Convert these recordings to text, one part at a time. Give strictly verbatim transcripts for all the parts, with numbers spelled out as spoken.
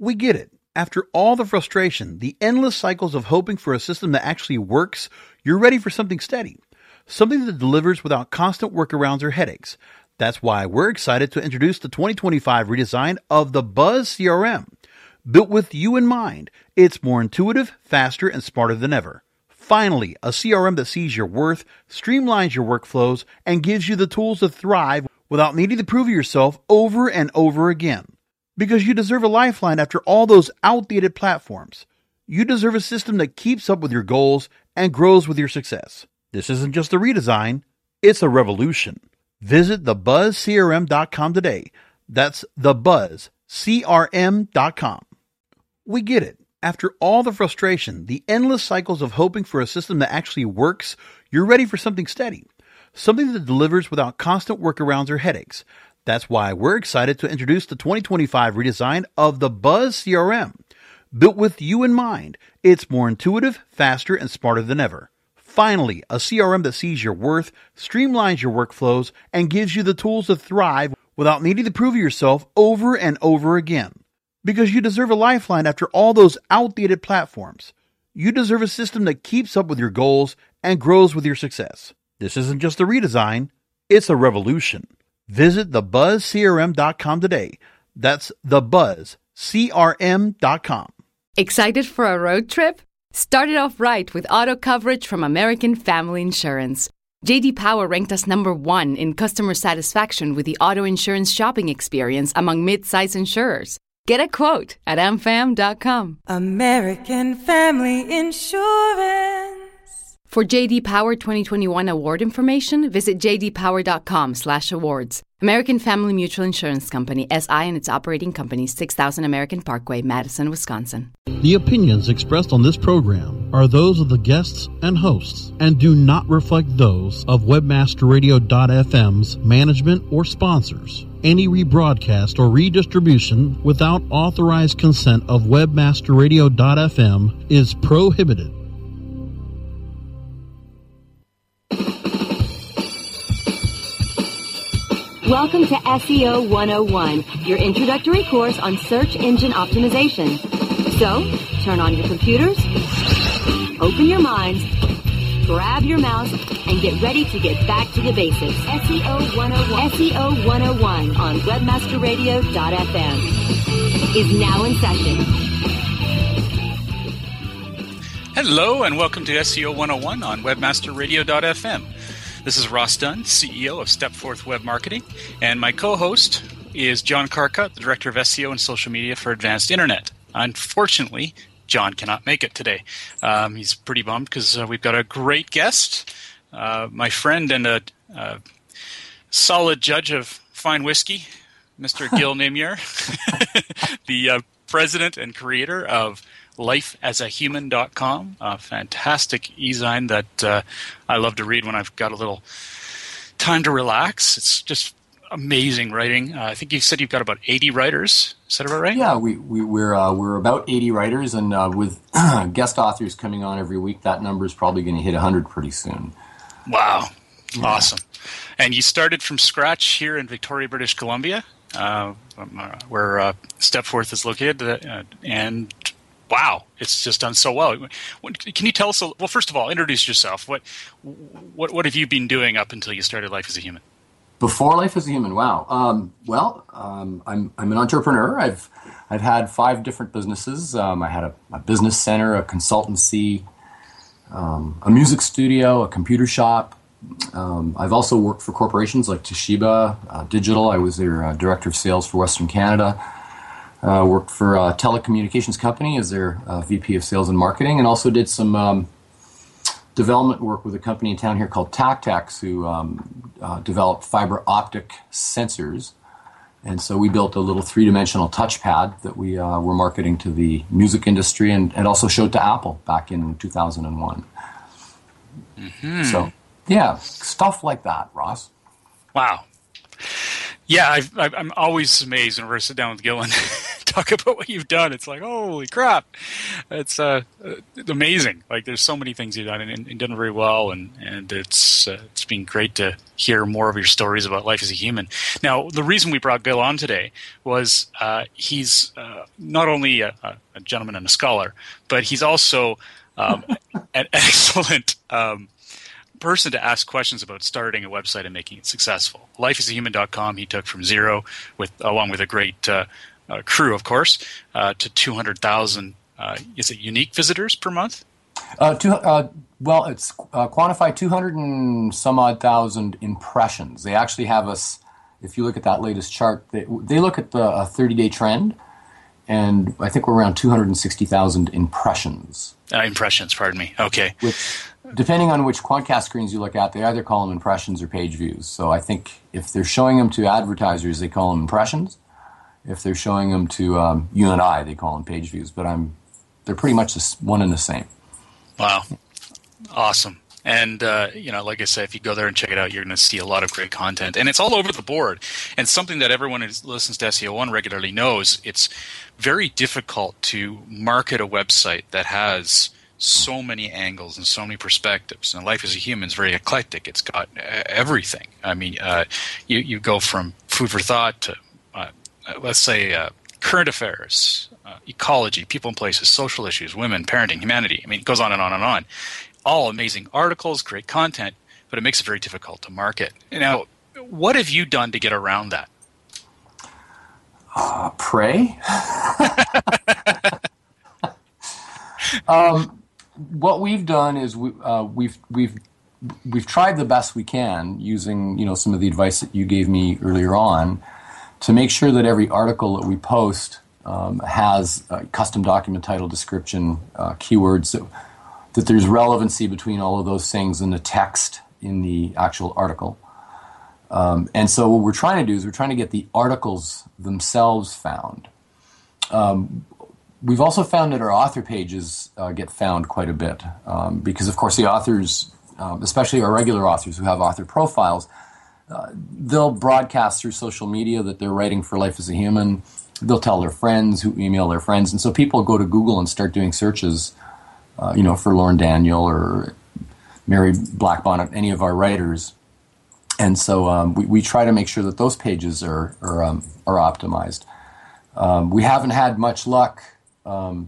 We get it. After all the frustration, the endless cycles of hoping for a system that actually works, you're ready for something steady. Something that delivers without constant workarounds or headaches. That's why we're excited to introduce the twenty twenty-five redesign of the Buzz C R M. Built with you in mind, it's more intuitive, faster, and smarter than ever. Finally, a C R M that sees your worth, streamlines your workflows, and gives you the tools to thrive without needing to prove yourself over and over again. Because you deserve a lifeline after all those outdated platforms. You deserve a system that keeps up with your goals and grows with your success. This isn't just a redesign, it's a revolution. Visit the buzz c r m dot com today. That's the buzz c r m dot com. We get it. After all the frustration, the endless cycles of hoping for a system that actually works, you're ready for something steady. Something that delivers without constant workarounds or headaches. That's why we're excited to introduce the twenty twenty-five redesign of the Buzz C R M. Built with you in mind, it's more intuitive, faster, and smarter than ever. Finally, a C R M that sees your worth, streamlines your workflows, and gives you the tools to thrive without needing to prove yourself over and over again. Because you deserve a lifeline after all those outdated platforms. You deserve a system that keeps up with your goals and grows with your success. This isn't just a redesign, it's a revolution. Visit the buzz c r m dot com today. That's the buzz c r m dot com. Excited for a road trip? Start it off right with auto coverage from American Family Insurance. J D Power ranked us number one in customer satisfaction with the auto insurance shopping experience among mid-size insurers. Get a quote at a m fam dot com. American Family Insurance. For J D Power twenty twenty-one award information, visit j d power dot com slash awards. American Family Mutual Insurance Company, S I and its operating company, six thousand American Parkway, Madison, Wisconsin. The opinions expressed on this program are those of the guests and hosts and do not reflect those of webmaster radio dot f m's management or sponsors. Any rebroadcast or redistribution without authorized consent of webmaster radio dot f m is prohibited. Welcome to S E O one oh one, your introductory course on search engine optimization. So, turn on your computers, open your minds, grab your mouse, and get ready to get back to the basics. S E O one oh one, S E O one oh one on webmaster radio dot f m is now in session. Hello, and welcome to S E O one oh one on webmaster radio dot f m. This is Ross Dunn, C E O of Stepforth Web Marketing, and my co-host is John Carcutt, the Director of S E O and Social Media for Advanced Internet. Unfortunately, John cannot make it today. Um, he's pretty bummed because uh, we've got a great guest, uh, my friend and a, a solid judge of fine whiskey, Mister Gil Nimier, the uh, president and creator of life as a human dot com, a fantastic e-zine that uh, I love to read when I've got a little time to relax. It's just amazing writing. Uh, I think you said you've got about eighty writers. Is that about right? Yeah, we, we, we're uh, we're about eighty writers, and uh, with guest authors coming on every week, that number is probably going to hit one hundred pretty soon. Wow. Yeah. Awesome. And you started from scratch here in Victoria, British Columbia, uh, where uh, Stepforth is located, uh, and wow, it's just done so well. Can you tell us? A, well, first of all, introduce yourself. What, what, what have you been doing up until you started Life as a Human? Before Life as a Human, wow. Um, well, um, I'm I'm an entrepreneur. I've I've had five different businesses. Um, I had a, a business center, a consultancy, um, a music studio, a computer shop. Um, I've also worked for corporations like Toshiba uh, Digital. I was their uh, director of sales for Western Canada. Uh, worked for a telecommunications company as their uh, V P of Sales and Marketing, and also did some um, development work with a company in town here called Tactex, who um, uh, developed fiber optic sensors. And so we built a little three-dimensional touchpad that we uh, were marketing to the music industry, and, and also showed to Apple back in two thousand one. Mm-hmm. So, yeah, stuff like that, Ross. Wow. Yeah, I've, I've, I'm always amazed whenever I sit down with Gil and talk about what you've done, it's like, holy crap, it's uh, amazing. Like there's so many things you've done and, and done very well, and and it's uh, it's been great to hear more of your stories about life as a human. Now, the reason we brought Gil on today was uh, he's uh, not only a, a gentleman and a scholar, but he's also um, an excellent um, person to ask questions about starting a website and making it successful. life is a human dot com he took from zero, with along with a great uh, uh, crew, of course, uh, to two hundred thousand, uh, is it unique visitors per month? Uh, two, uh, well, it's uh, quantified two hundred and some odd thousand impressions. They actually have us, if you look at that latest chart, they, they look at the thirty-day trend, and I think we're around two hundred sixty thousand impressions. Uh, impressions, pardon me. Okay. Which, depending on which Quantcast screens you look at, they either call them impressions or page views. So I think if they're showing them to advertisers, they call them impressions. If they're showing them to um, you and I, they call them page views. But I'm, they're pretty much the, one and the same. Wow. Awesome. And, uh, you know, like I said, if you go there and check it out, you're going to see a lot of great content. And it's all over the board. And something that everyone who listens to S E O one regularly knows, it's very difficult to market a website that has so many angles and so many perspectives. And life as a human is very eclectic. It's got everything. I mean, uh, you, you go from food for thought to, uh, let's say, uh, current affairs, uh, ecology, people and places, social issues, women, parenting, humanity. I mean, it goes on and on and on. All amazing articles, great content, but it makes it very difficult to market. Now, what have you done to get around that? Uh, pray. um, what we've done is we, uh, we've we've we've tried the best we can using you know some of the advice that you gave me earlier on to make sure that every article that we post um, has a custom document title, description, uh, keywords, that, that there's relevancy between all of those things in the text in the actual article. Um, and so what we're trying to do is we're trying to get the articles themselves found. Um, we've also found that our author pages uh, get found quite a bit um, because, of course, the authors, um, especially our regular authors who have author profiles, uh, they'll broadcast through social media that they're writing for Life as a Human. They'll tell their friends who email their friends. And so people go to Google and start doing searches, uh, you know, for Lauren Daniel or Mary Blackbonnet, any of our writers. And so um, we, we try to make sure that those pages are are, um, are optimized. Um, we haven't had much luck um,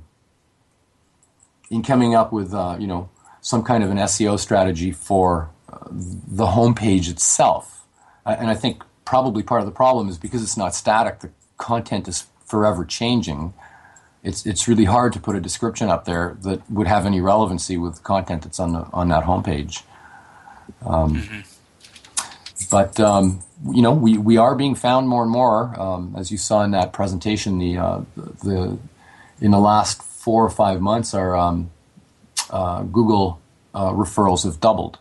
in coming up with uh, you know some kind of an S E O strategy for uh, the homepage itself. Uh, and I think probably part of the problem is because it's not static. The content is forever changing. It's it's really hard to put a description up there that would have any relevancy with content that's on the on that homepage. Um, mm-hmm. But, um, you know, we, we are being found more and more. Um, as you saw in that presentation, the uh, the in the last four or five months, our um, uh, Google uh, referrals have doubled.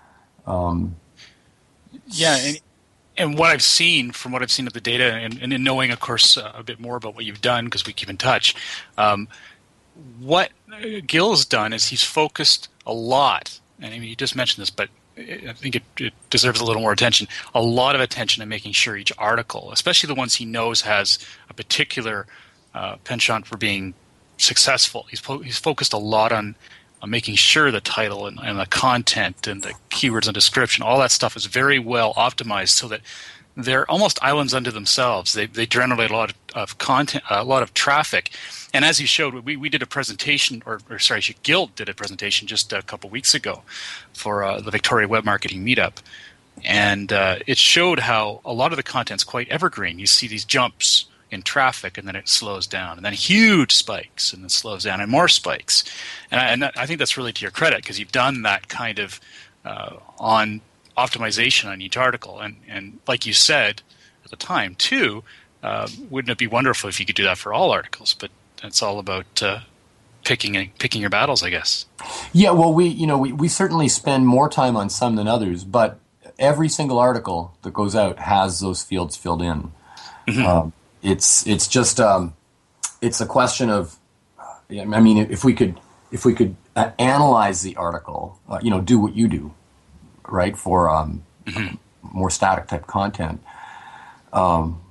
Um, yeah, and, and what I've seen, from what I've seen of the data, and, and in knowing, of course, uh, a bit more about what you've done, because we keep in touch, um, what Gil's done is he's focused a lot, and I mean, you just mentioned this, but I think it, it deserves a little more attention, a lot of attention in making sure each article, especially the ones he knows has a particular uh, penchant for being successful, he's, po- he's focused a lot on, on making sure the title and, and the content and the keywords and description, all that stuff is very well optimized so that they're almost islands unto themselves. They they generate a lot of, of content, a lot of traffic. And as you showed, we, we did a presentation, or, or sorry, Gil did a presentation just a couple weeks ago for uh, the Victoria Web Marketing Meetup. And uh, it showed how a lot of the content's quite evergreen. You see these jumps in traffic, and then it slows down, and then huge spikes, and then slows down, and more spikes. And I, and I think that's really to your credit, because you've done that kind of uh, on optimization on each article. And, and like you said at the time, too, uh, wouldn't it be wonderful if you could do that for all articles? But it's all about uh, picking picking your battles, I guess. Yeah, well, we you know we, we certainly spend more time on some than others, but every single article that goes out has those fields filled in. Mm-hmm. Um, it's it's just um, it's a question of, I mean, if we could if we could uh, analyze the article, uh, you know, do what you do, right, for um, mm-hmm. more static type content. Um,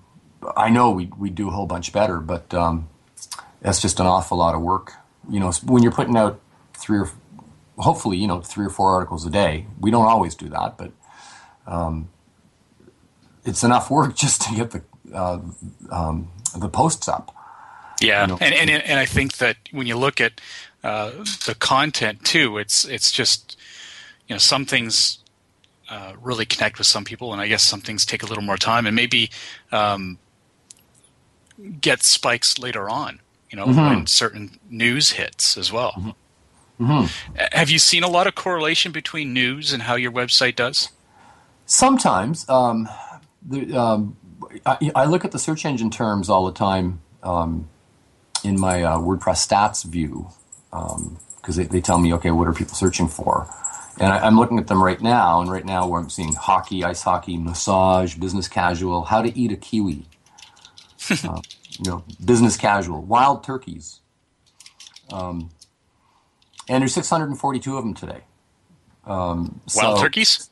I know we we do a whole bunch better, but um, that's just an awful lot of work. You know, when you're putting out three or hopefully you know three or four articles a day. We don't always do that, but um, it's enough work just to get the uh, um, the posts up. Yeah, you know? and, and and I think that when you look at uh, the content too, it's it's just you know some things uh, really connect with some people, and I guess some things take a little more time, and maybe um, get spikes later on. You know, mm-hmm. when certain news hits as well. Mm-hmm. Mm-hmm. Have you seen a lot of correlation between news and how your website does? Sometimes. Um, the, um, I, I look at the search engine terms all the time um, in my uh, WordPress stats view because um, they, they tell me, okay, what are people searching for? And I, I'm looking at them right now, and right now where I'm seeing hockey, ice hockey, massage, business casual, how to eat a kiwi. uh, you know, business casual, wild turkeys. Um, and there's six hundred forty-two of them today. Um, wild so, turkeys?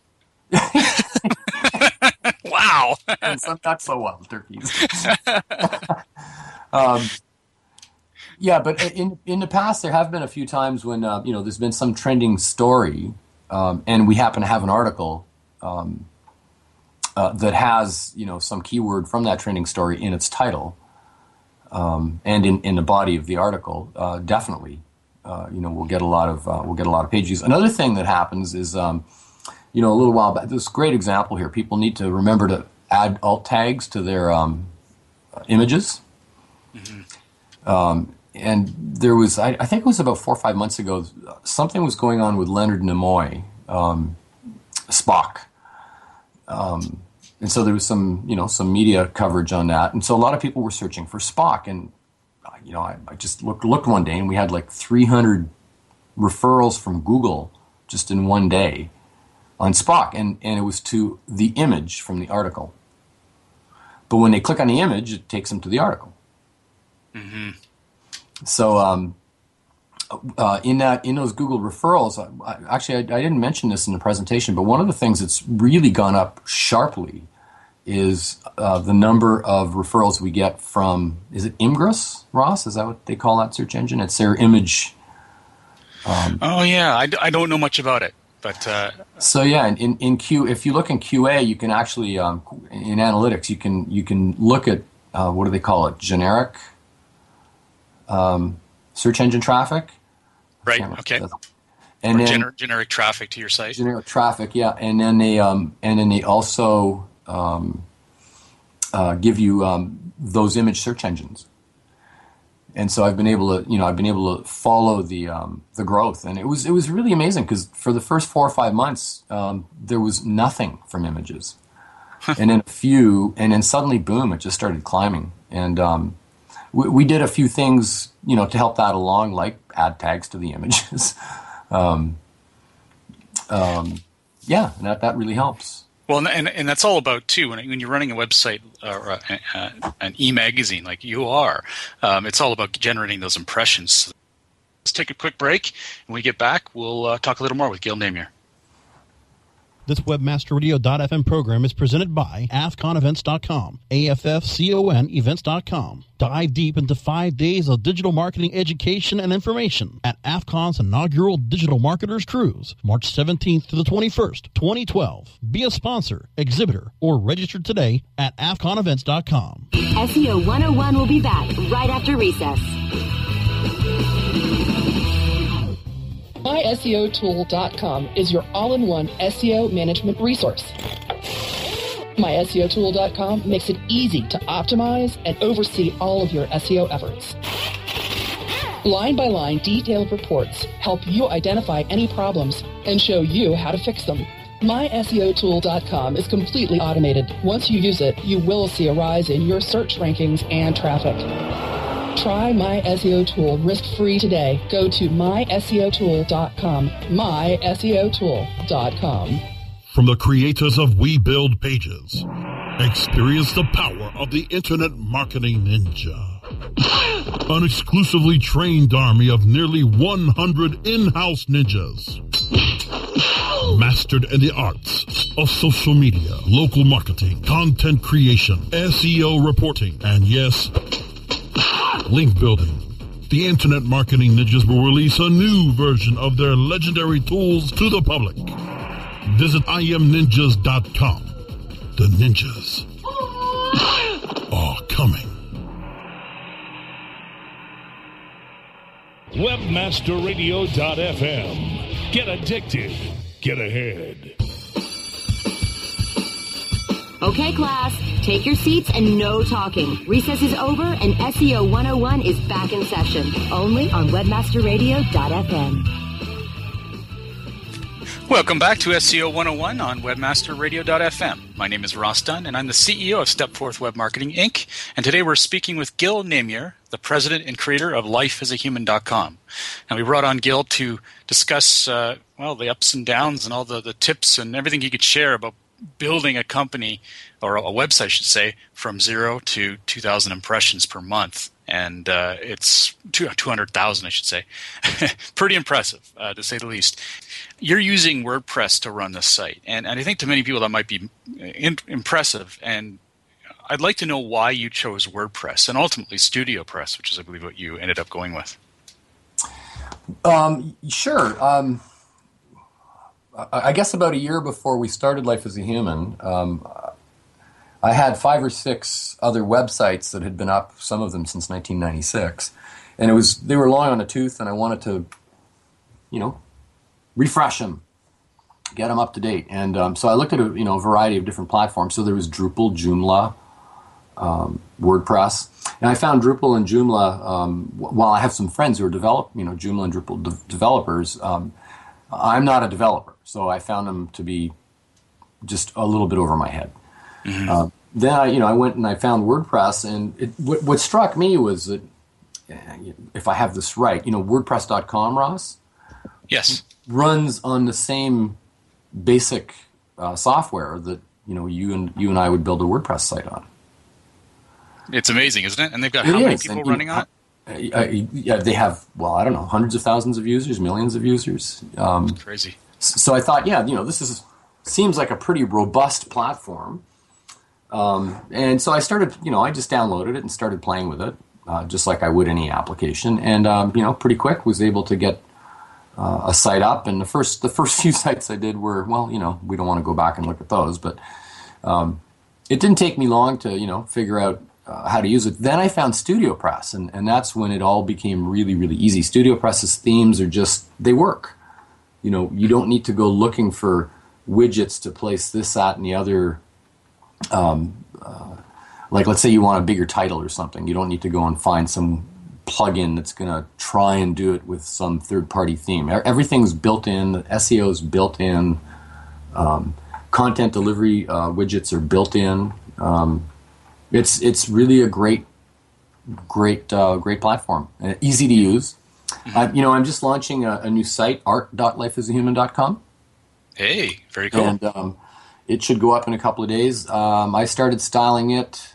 Wow. And some not so wild turkeys. um, yeah, but in in the past, there have been a few times when, uh, you know, there's been some trending story, um, and we happen to have an article um, uh, that has, you know, some keyword from that trending story in its title. Um, and in, in the body of the article, uh, definitely, uh, you know, we'll get a lot of uh, we'll get a lot of page views. Another thing that happens is, um, you know, a little while back. This great example here. People need to remember to add alt tags to their um, images. Mm-hmm. Um, and there was, I, I think it was about four or five months ago, something was going on with Leonard Nimoy, um, Spock. Um, And so there was some, you know, some media coverage on that, and so a lot of people were searching for Spock. And you know, I, I just looked looked one day, and we had like three hundred referrals from Google just in one day on Spock, and and it was to the image from the article. But when they click on the image, it takes them to the article. Mm-hmm. So um, uh, in that in those Google referrals, I, I, actually I, I didn't mention this in the presentation, but one of the things that's really gone up sharply is uh, the number of referrals we get from, is it Imgress, Ross? Is that what they call that search engine? It's their image. Um, oh, yeah. I, I don't know much about it. But uh, So, yeah, in, in Q, if you look in Q A, you can actually, um, in analytics, you can you can look at, uh, what do they call it, generic um, search engine traffic. Right, okay. And or then, gener- generic traffic to your site. Generic traffic, yeah. And then they, um, and then they also... Um, uh, give you um, those image search engines, and so I've been able to, you know, I've been able to follow the um, the growth, and it was it was really amazing because for the first four or five months um, there was nothing from images, and then a few, and then suddenly boom, it just started climbing, and um, we, we did a few things, you know, to help that along, like add tags to the images, um, um, yeah, and that that really helps. Well, and, and that's all about, too, when, when you're running a website or a, a, an e-magazine like you are, um, it's all about generating those impressions. Let's take a quick break, and when we get back, we'll uh, talk a little more with Gail Namier. This webmaster radio dot f m program is presented by A F con events dot com, A F F C O N events dot com. Dive deep into five days of digital marketing education and information at AFCON's inaugural Digital Marketers Cruise, March seventeenth to the twenty-first, twenty twelve. Be a sponsor, exhibitor, or register today at A F con events dot com. S E O one oh one will be back right after recess. my S E O tool dot com is your all-in-one S E O management resource. my S E O tool dot com makes it easy to optimize and oversee all of your S E O efforts. Line-by-line detailed reports help you identify any problems and show you how to fix them. my S E O tool dot com is completely automated. Once you use it, you will see a rise in your search rankings and traffic. Try My S E O Tool risk-free today. Go to my S E O tool dot com. my S E O tool dot com. From the creators of We Build Pages, experience the power of the Internet Marketing Ninja. An exclusively trained army of nearly one hundred in-house ninjas. Mastered in the arts of social media, local marketing, content creation, S E O reporting, and yes, link building. The Internet Marketing Ninjas will release a new version of their legendary tools to the public. Visit I am ninjas dot com. The ninjas are coming. webmaster radio dot f m. Get addicted. Get ahead. Okay, class, take your seats and no talking. Recess is over and S E O one oh one is back in session, only on webmaster radio dot f m. Welcome back to S E O one oh one on webmaster radio dot f m. My name is Ross Dunn, and I'm the C E O of Stepforth Web Marketing, Incorporated. And today we're speaking with Gil Namier, the president and creator of life as a human dot com. And we brought on Gil to discuss, uh, well, the ups and downs and all the, the tips and everything he could share about building a company, or a website, I should say, from zero to two thousand impressions per month. And uh, it's two hundred thousand, I should say. Pretty impressive, uh, to say the least. You're using WordPress to run this site. And, and I think to many people that might be in, impressive. And I'd like to know why you chose WordPress and ultimately StudioPress, which is, I believe, what you ended up going with. Um, sure. Um, I guess about a year before we started Life as a Human, um, I had five or six other websites that had been up, some of them since nineteen ninety-six, and it was they were long on the tooth, and I wanted to, you know, refresh them, get them up to date. And um, so I looked at a you know a variety of different platforms. So there was Drupal, Joomla, um, WordPress, and I found Drupal and Joomla. Um, while I have some friends who are develop, you know, Joomla and Drupal de- developers, um, I'm not a developer, so I found them to be just a little bit over my head. Mm-hmm. Uh, then I, you know, I went and I found WordPress, and it, what, what struck me was that, if I have this right, you know, WordPress dot com, Ross, yes, runs on the same basic uh, software that you know you and you and I would build a WordPress site on. It's amazing, isn't it? And they've got it how many is. people and, running know, on it? Uh, yeah, they have, well, I don't know, hundreds of thousands of users, millions of users. Um, Crazy. So I thought, yeah, you know, this is seems like a pretty robust platform. Um, and so I started, you know, I just downloaded it and started playing with it, uh, just like I would any application. And, um, you know, pretty quick was able to get uh, a site up. And the first the first few sites I did were, well, you know, we don't want to go back and look at those. But um, it didn't take me long to, you know, figure out uh, how to use it. Then I found StudioPress, and, and that's when it all became really, really easy. StudioPress's themes are just, they work. You know, you don't need to go looking for widgets to place this, that, and the other. Um, uh, like, let's say you want a bigger title or something. You don't need to go and find some plugin that's going to try and do it with some third-party theme. Everything's built in. The S E O is built in. Um, content delivery uh, widgets are built in. Um, it's it's really a great, great, uh, great platform. Uh, easy to use. Uh, you know, I'm just launching a, a new site, art dot life as a human dot com. Hey, very cool. And um, it should go up in a couple of days. Um, I started styling it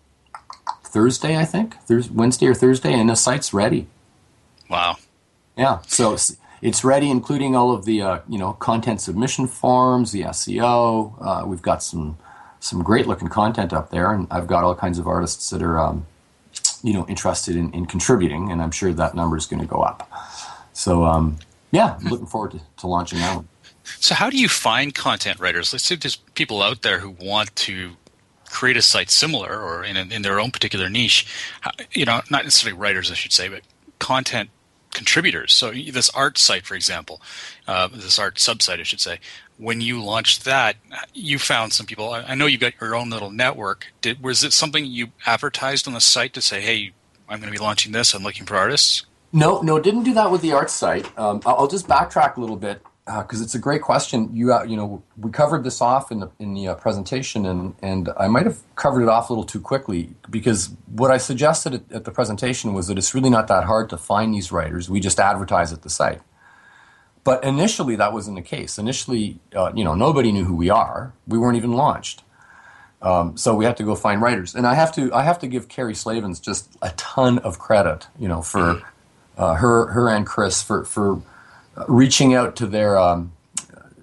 Thursday, I think, Thursday, Wednesday or Thursday, and the site's ready. Wow. Yeah, so it's, it's ready, including all of the uh, you know content submission forms, the S E O. Uh, we've got some some great looking content up there, and I've got all kinds of artists that are um, you know interested in, in contributing, and I'm sure that number is going to go up. So um, yeah, I'm looking forward to, to launching that one. So how do you find content writers? Let's say there's people out there who want to create a site similar or in, a, in their own particular niche. You know, not necessarily writers, I should say, but content contributors. So this art site, for example, uh, this art subsite, I should say, when you launched that, you found some people. I know you got your own little network. Did was it something you advertised on the site to say, hey, I'm going to be launching this, I'm looking for artists? No, no, didn't do that with the art site. Um, I'll just backtrack a little bit. Because uh, it's a great question. You uh, you know we covered this off in the in the uh, presentation, and, and I might have covered it off a little too quickly, because what I suggested at, at the presentation was that it's really not that hard to find these writers. We just advertise at the site. But initially that wasn't the case. Initially, uh, you know, nobody knew who we are. We weren't even launched. Um, so we had to go find writers, and I have to I have to give Carrie Slavens just a ton of credit, you know, for uh, her her and Chris for for. reaching out to their um,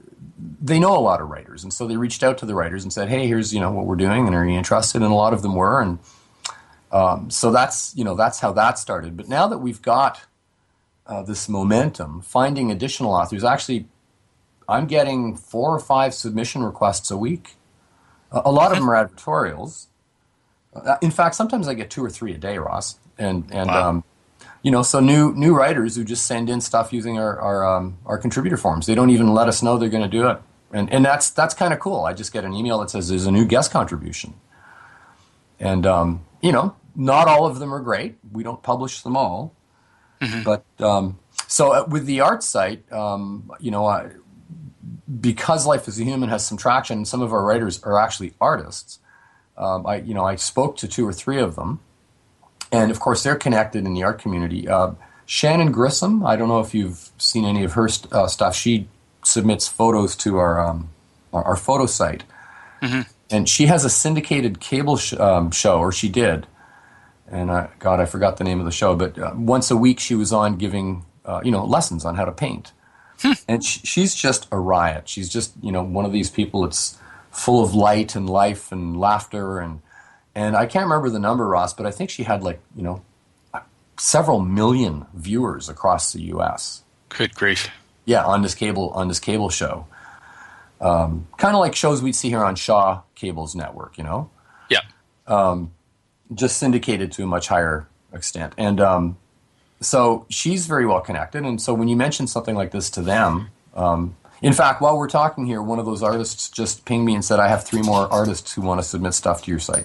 they know a lot of writers, and so they reached out to the writers and said, "Hey, here's you know what we're doing, and are you interested?" And a lot of them were, and um, so that's you know that's how that started. But now that we've got uh, this momentum, finding additional authors, actually, I'm getting four or five submission requests a week. A, a lot of them are advertorials. Uh, in fact, sometimes I get two or three a day, Ross, and and. Wow. Um, You know, so new new writers who just send in stuff using our our, um, our contributor forms. They don't even let us know they're going to do it, and and that's that's kind of cool. I just get an email that says there's a new guest contribution, and um, you know, not all of them are great. We don't publish them all, mm-hmm. but um, so with the art site, um, you know, I, because Life is a Human has some traction, and some of our writers are actually artists. Um, I you know I spoke to two or three of them. And, of course, they're connected in the art community. Uh, Shannon Grissom, I don't know if you've seen any of her st- uh, stuff. She submits photos to our um, our, our photo site. Mm-hmm. And she has a syndicated cable sh- um, show, or she did. And, uh, God, I forgot the name of the show. But uh, once a week she was on giving, uh, you know, lessons on how to paint. Hmm. And sh- she's just a riot. She's just, you know, one of these people that's full of light and life and laughter and... And I can't remember the number, Ross, but I think she had like, you know, several million viewers across the U S. Good grief. Yeah, on this cable on this cable show. Um, kind of like shows we'd see here on Shaw Cable's network, you know? Yeah. Um, just syndicated to a much higher extent. And um, so she's very well connected. And so when you mention something like this to them, um, in fact, while we're talking here, one of those artists just pinged me and said, I have three more artists who want to submit stuff to your site.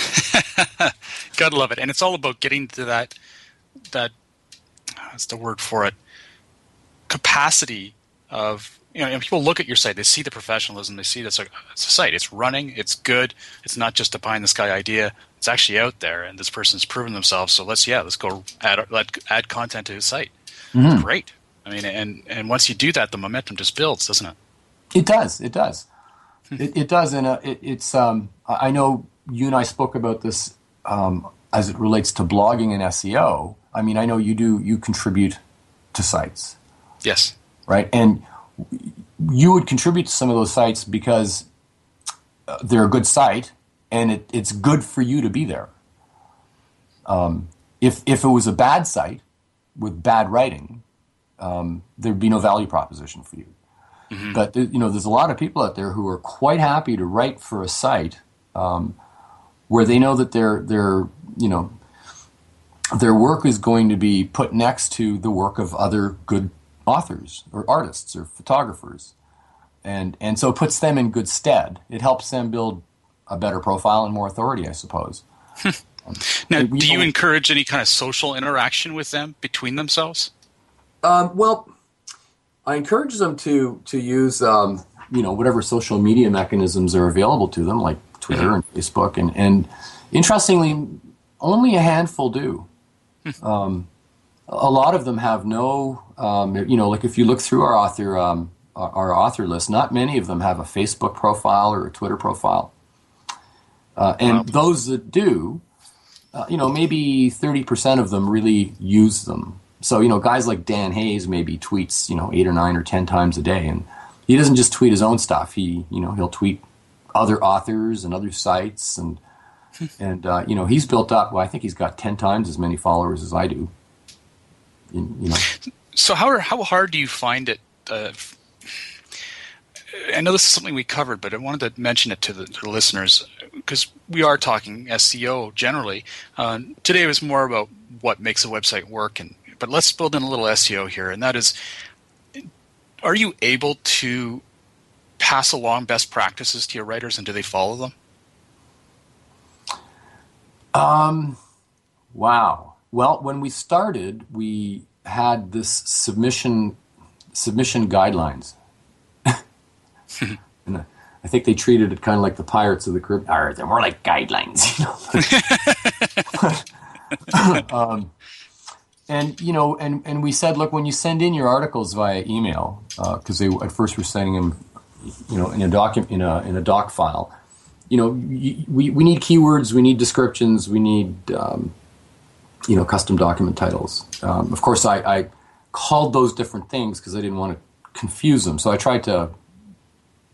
Gotta love it. And it's all about getting to that, that, what's the word for it, capacity of, you know, people look at your site, they see the professionalism, they see that's like, it's a site, it's running, it's good, it's not just a pie-in-the-sky idea, it's actually out there, and this person's proven themselves, so let's, yeah, let's go add, let, add content to his site. Mm-hmm. Great. I mean, and, and once you do that, the momentum just builds, doesn't it? It does, it does. it, it does, and uh, it, it's, um, I know you and I spoke about this um, as it relates to blogging and S E O. I mean, I know you do, you contribute to sites. Yes. Right? And you would contribute to some of those sites because they're a good site and it, it's good for you to be there. Um, if, if it was a bad site with bad writing, um, there'd be no value proposition for you. Mm-hmm. But, you know, there's a lot of people out there who are quite happy to write for a site um, where they know that their their you know their work is going to be put next to the work of other good authors or artists or photographers, and and so it puts them in good stead. It helps them build a better profile and more authority, I suppose. um, now, do you encourage any kind of social interaction with them between themselves? Um, well, I encourage them to to use um, you know whatever social media mechanisms are available to them, like Twitter and Facebook, and, and interestingly, only a handful do. Um, a lot of them have no, um, you know, like if you look through our author um, our, our author list, not many of them have a Facebook profile or a Twitter profile. Uh, and wow. Those that do, uh, you know, maybe thirty percent of them really use them. So, you know, guys like Dan Hayes maybe tweets, you know, eight or nine or ten times a day, and he doesn't just tweet his own stuff. He, you know, he'll tweet other authors and other sites, and and uh, you know he's built up. Well, I think he's got ten times as many followers as I do. You, you know. So how how hard do you find it? Uh, I know this is something we covered, but I wanted to mention it to the, to the listeners because we are talking S E O generally. Uh, today was more about what makes a website work, and but let's build in a little S E O here, and that is, are you able to pass along best practices to your writers, and do they follow them? Um, wow. Well, when we started, we had this submission submission guidelines. And I, I think they treated it kind of like the Pirates of the Caribbean. Or they're more like guidelines, you know. um, and you know, and, and we said, look, when you send in your articles via email, because uh, they at first were sending them, you know, in a document in a in a doc file. You know, we we need keywords, we need descriptions, we need um, you know custom document titles. Um, of course, I, I called those different things because I didn't want to confuse them. So I tried to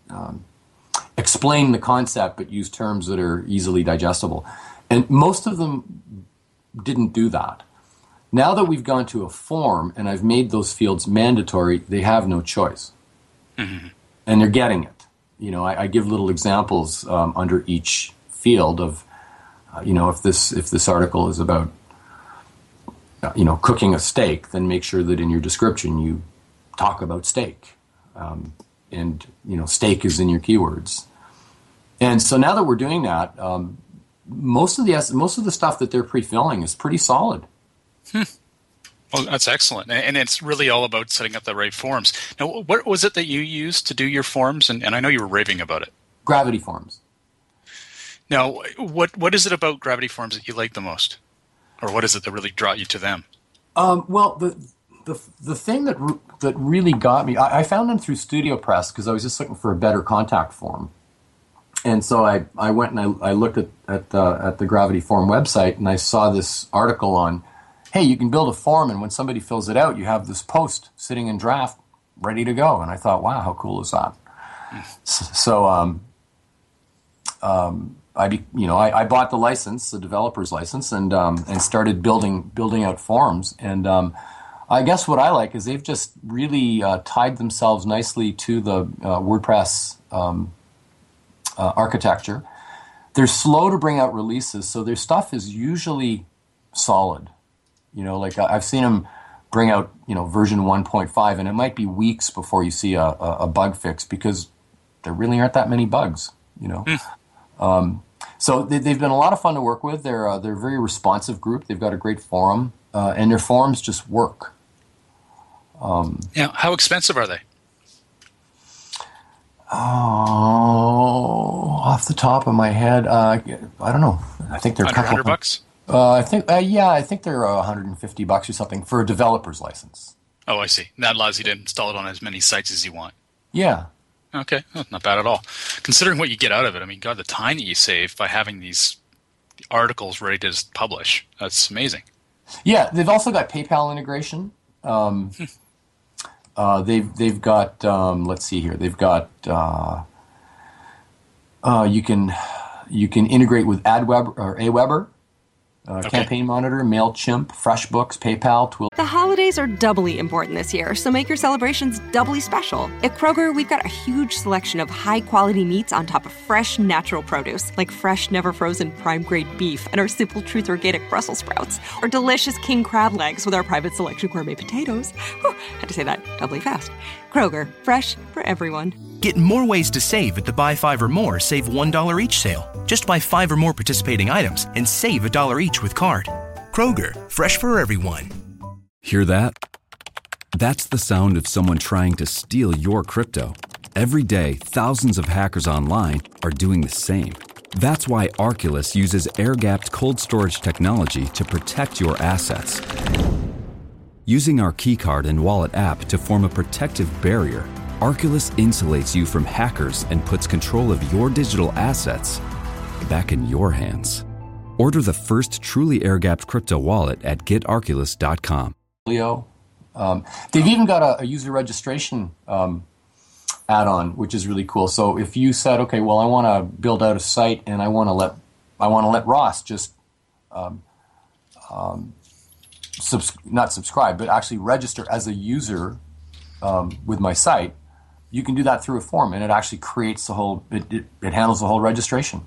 um, explain the concept, but use terms that are easily digestible. And most of them didn't do that. Now that we've gone to a form and I've made those fields mandatory, they have no choice. Mm-hmm. And they're getting it. You know, I, I give little examples um, under each field of, uh, you know, if this if this article is about, uh, you know, cooking a steak, then make sure that in your description you talk about steak. Um, and, you know, steak is in your keywords. And so now that we're doing that, um, most of the most of the stuff that they're pre-filling is pretty solid. Hmm. Well, that's excellent. And it's really all about setting up the right forms. Now, what was it that you used to do your forms? And, and I know you were raving about it. Gravity Forms. Now, what what is it about Gravity Forms that you like the most? Or what is it that really drew you to them? Um, well, the the the thing that re- that really got me, I, I found them through Studio Press because I was just looking for a better contact form. And so I, I went and I, I looked at at, uh, at the Gravity Form website, and I saw this article on, hey, you can build a form, and when somebody fills it out, you have this post sitting in draft ready to go. And I thought, wow, how cool is that? So, so um, um, I, be, you know, I, I bought the license, the developer's license, and um, and started building building out forms. And um, I guess what I like is they've just really uh, tied themselves nicely to the uh, WordPress um, uh, architecture. They're slow to bring out releases, so their stuff is usually solid. You know, like I've seen them bring out, you know, version one point five, and it might be weeks before you see a, a, a bug fix because there really aren't that many bugs, you know. Mm. Um, so they, they've been a lot of fun to work with. They're uh, they're a very responsive group. They've got a great forum, uh, and their forums just work. Um, yeah, how expensive are they? Oh, off the top of my head, uh, I don't know. I think they're a couple hundred bucks. Uh, I think, uh, yeah, I think they're uh, one hundred fifty bucks or something for a developer's license. Oh, I see. That allows you to install it on as many sites as you want. Yeah. Okay, oh, not bad at all. Considering what you get out of it, I mean, God, the time that you save by having these articles ready to just publish, that's amazing. Yeah, they've also got PayPal integration. Um, uh, they've they've got um, let's see here. They've got uh, uh, you can you can integrate with AdWeb or Aweber. Uh, okay. Campaign Monitor, MailChimp, FreshBooks, PayPal, Twill. The holidays are doubly important this year, so make your celebrations doubly special. At Kroger, we've got a huge selection of high-quality meats on top of fresh, natural produce, like fresh, never-frozen prime-grade beef and our Simple Truth Organic Brussels sprouts, or delicious king crab legs with our private selection gourmet potatoes. Whew, had to say that doubly fast. Kroger, fresh for everyone. Get more ways to save at the Buy Five or More Save one dollar each sale. Just buy five or more participating items and save a dollar each with card. Kroger, fresh for everyone. Hear that? That's the sound of someone trying to steal your crypto. Every day, thousands of hackers online are doing the same. That's why Arculus uses air-gapped cold storage technology to protect your assets. Using our keycard and wallet app to form a protective barrier, Arculus insulates you from hackers and puts control of your digital assets back in your hands. Order the first truly air-gapped crypto wallet at get arculus dot com. Leo, um, they've even got a, a user registration um, add-on, which is really cool. So if you said, okay, well, I want to build out a site and I want to let I want to let Ross just um, um, subs- not subscribe, but actually register as a user um, with my site. You can do that through a form, and it actually creates the whole. It, it, it handles the whole registration.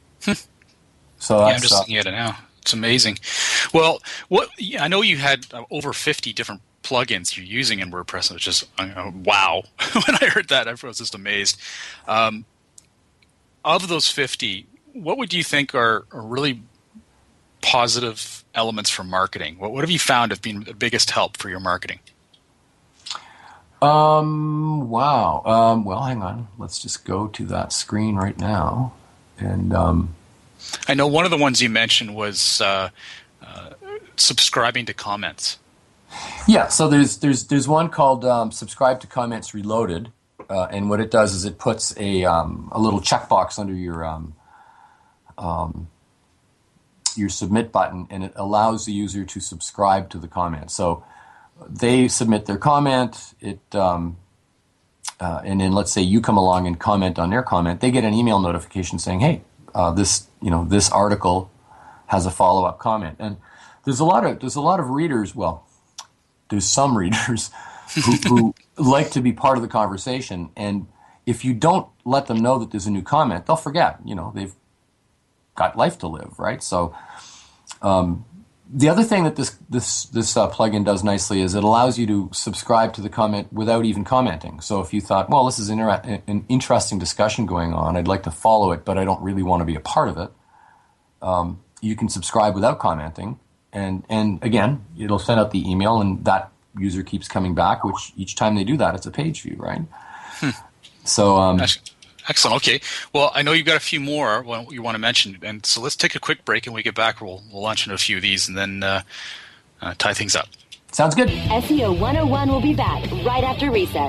So yeah, that's, I'm just uh, looking at it now. It's amazing. Well, what I know you had uh, over fifty different plugins you're using in WordPress, which is uh, wow. When I heard that, I was just amazed. Um, of those fifty, what would you think are, are really positive elements for marketing? What, what have you found have been the biggest help for your marketing? Um. Wow. Um. Well, hang on. Let's just go to that screen right now, and um. I know one of the ones you mentioned was uh, uh, subscribing to comments. Yeah. So there's there's there's one called um, Subscribe to Comments Reloaded, uh, and what it does is it puts a um, a little checkbox under your um, um, your submit button, and it allows the user to subscribe to the comment. So they submit their comment. It um, uh, and then let's say you come along and comment on their comment, they get an email notification saying, "Hey, uh, this you know this article has a follow-up comment." And there's a lot of there's a lot of readers. Well, there's some readers who, who like to be part of the conversation, and if you don't let them know that there's a new comment, they'll forget. You know, they've got life to live, right? So. Um, The other thing that this this this uh, plugin does nicely is it allows you to subscribe to the comment without even commenting. So if you thought, well, this is an, inter- an interesting discussion going on, I'd like to follow it, but I don't really want to be a part of it, um, you can subscribe without commenting. And, and again, it'll send out the email, and that user keeps coming back, which each time they do that, it's a page view, right? Hmm. So... Um, Excellent. Okay. Well, I know you've got a few more you want to mention, and so let's take a quick break, and when we get back, we'll, we'll launch into a few of these and then uh, uh, tie things up. Sounds good. S E O one oh one will be back right after recess.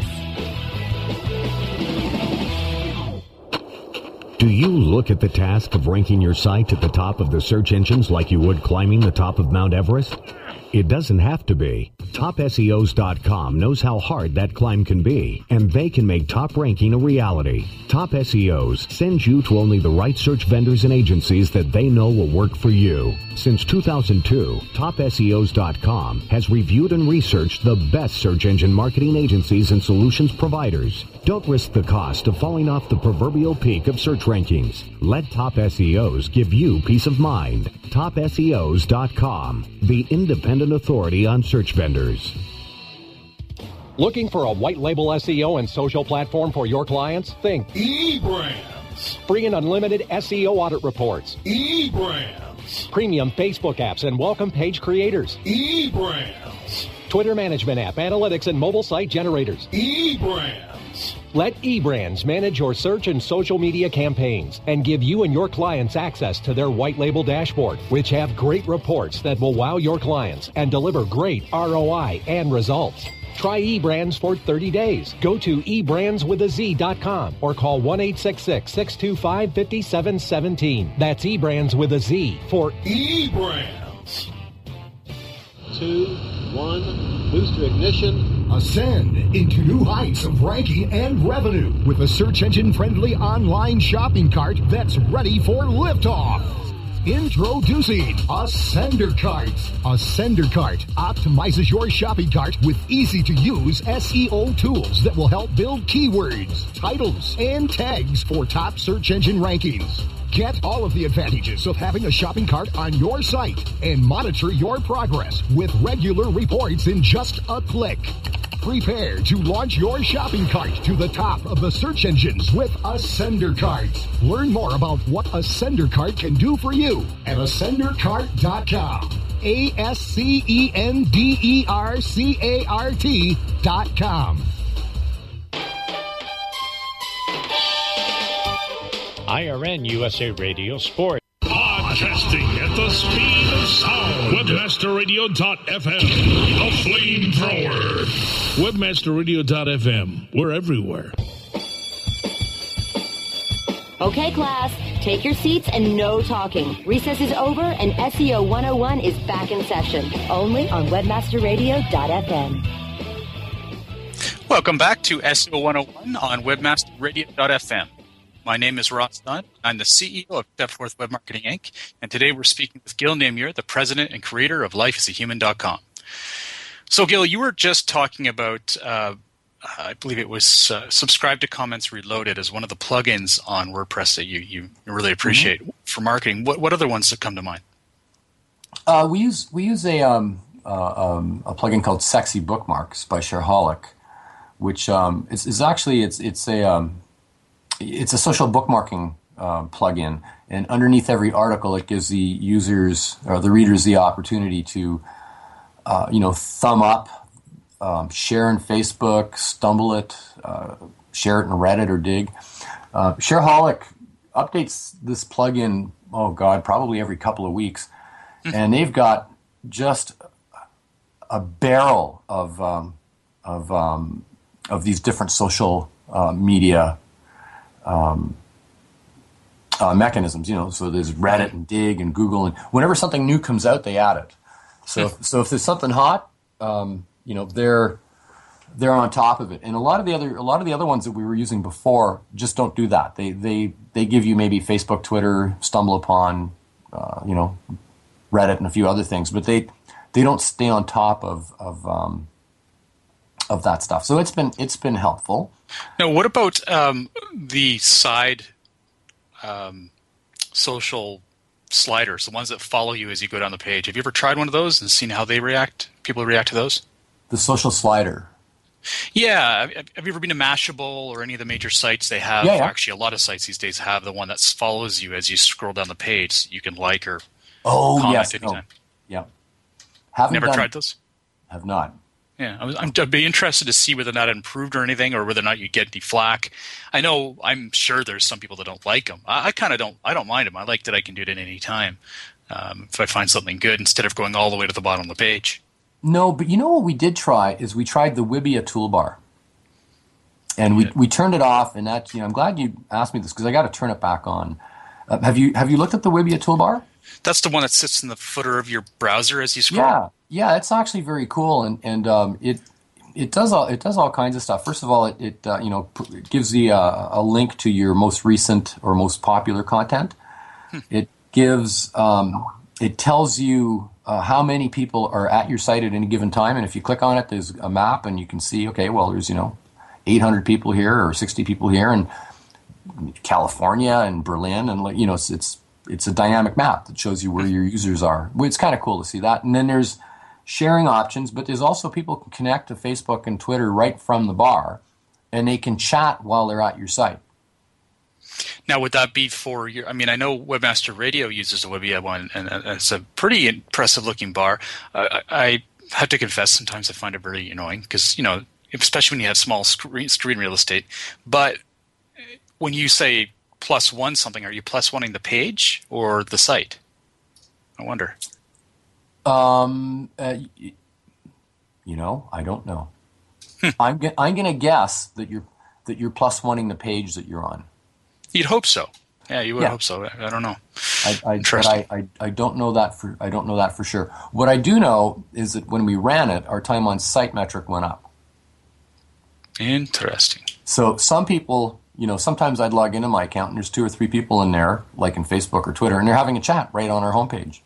Do you look at the task of ranking your site at the top of the search engines like you would climbing the top of Mount Everest? It doesn't have to be. Top S E Os dot com knows how hard that climb can be, and they can make top ranking a reality. Top S E Os sends you to only the right search vendors and agencies that they know will work for you. Since two thousand two, Top S E Os dot com has reviewed and researched the best search engine marketing agencies and solutions providers. Don't risk the cost of falling off the proverbial peak of search rankings. Let Top S E Os give you peace of mind. Top S E Os dot com, the independent authority on search vendors. Looking for a white label S E O and social platform for your clients? Think eBrands. Free and unlimited S E O audit reports. eBrands. Premium Facebook apps and welcome page creators. eBrands. Twitter management app, analytics, and mobile site generators. eBrands. Let eBrands manage your search and social media campaigns and give you and your clients access to their white label dashboard, which have great reports that will wow your clients and deliver great R O I and results. Try eBrands for thirty days. Go to e brands with a z dot com or call one eight six six, six two five, five seven one seven. That's eBrands with a Z for eBrands. Two, one, booster ignition. Ascend into new heights of ranking and revenue with a search engine-friendly online shopping cart that's ready for liftoff. Introducing Ascender Cart. Ascender Cart optimizes your shopping cart with easy-to-use S E O tools that will help build keywords, titles, and tags for top search engine rankings. Get all of the advantages of having a shopping cart on your site and monitor your progress with regular reports in just a click. Prepare to launch your shopping cart to the top of the search engines with Ascender Cart. Learn more about what Ascender Cart can do for you at ascender cart dot com. A S C E N D E R C A R T dot com. I R N U S A Radio Sport. Podcasting at the speed of sound. Webmaster Radio dot f m. The flamethrower. Webmaster Radio dot f m. We're everywhere. Okay, class, take your seats and no talking. Recess is over and S E O one oh one is back in session. Only on Webmaster Radio dot f m. Welcome back to S E O one oh one on Webmaster Radio dot f m. My name is Ross Dunn. I'm the C E O of Stepforth Web Marketing, Incorporated. And today we're speaking with Gil Namier, the president and creator of life is a human dot com. So, Gil, you were just talking about, uh, I believe it was uh, Subscribe to Comments Reloaded as one of the plugins on WordPress that you, you really appreciate mm-hmm. for marketing. What, what other ones that come to mind? Uh, we use we use a um, uh, um, a plugin called Sexy Bookmarks by Shareaholic, which um, is, is actually it's it's a um, It's a social bookmarking uh, plugin, and underneath every article, it gives the users or the readers the opportunity to, uh, you know, thumb up, um, share in Facebook, stumble it, uh, share it in Reddit or Dig. Uh, Shareaholic updates this plugin. Oh God, probably every couple of weeks, and they've got just a barrel of um, of um, of these different social uh, media. Um, uh, mechanisms, you know, so there's Reddit and Dig and Google, and whenever something new comes out, they add it. So, if, so if there's something hot, um, you know, they're they're on top of it. And a lot of the other a lot of the other ones that we were using before just don't do that. They they they give you maybe Facebook, Twitter, StumbleUpon, uh, you know, Reddit, and a few other things, but they they don't stay on top of of um, of that stuff. So it's been it's been helpful. Now, what about um, the side um, social sliders, the ones that follow you as you go down the page? Have you ever tried one of those and seen how they react? People react to those? The social slider. Yeah. Have you ever been to Mashable or any of the major sites? They have, yeah, yeah. actually a lot of sites these days have the one that follows you as you scroll down the page. So you can like or oh, comment yes. anytime. Oh, yeah. Haven't Never done, tried those? Have not. Yeah, I was, I'm, I'd be interested to see whether or not it improved or anything, or whether or not you get any flack. I know, I'm sure there's some people that don't like them. I, I kind of don't. I don't mind them. I like that I can do it at any time um, if I find something good, instead of going all the way to the bottom of the page. No, but you know what we did try is we tried the Wibbia toolbar, and we yeah. we turned it off. And that, you know, I'm glad you asked me this because I got to turn it back on. Uh, have you have you looked at the Wibbia toolbar? That's the one that sits in the footer of your browser as you scroll. Yeah, yeah, it's actually very cool, and and um, it it does all it does all kinds of stuff. First of all, it, it uh, you know it gives the uh, a link to your most recent or most popular content. Hmm. It gives um, it tells you uh, how many people are at your site at any given time, and if you click on it, there's a map, and you can see, okay, well, there's you know eight hundred people here or sixty people here, and California and Berlin, and you know it's. it's It's a dynamic map that shows you where your users are. It's kind of cool to see that. And then there's sharing options, but there's also people can connect to Facebook and Twitter right from the bar, and they can chat while they're at your site. Now, would that be for your – I mean, I know Webmaster Radio uses a Wibbia one, and it's a pretty impressive-looking bar. Uh, I have to confess sometimes I find it very annoying because, you know, especially when you have small screen, screen real estate. But when you say – plus one something, are you plus oneing the page or the site? I wonder. Um, uh, you know, I don't know. I'm ge- I'm going to guess that you're that you're plus oneing the page that you're on. You'd hope so. Yeah, you would yeah. hope so. I, I don't know. I I, but I, I I don't know that for I don't know that for sure. What I do know is that when we ran it, our time on site metric went up. Interesting. So some people. You know, sometimes I'd log into my account and there's two or three people in there, like in Facebook or Twitter, and they're having a chat right on our homepage.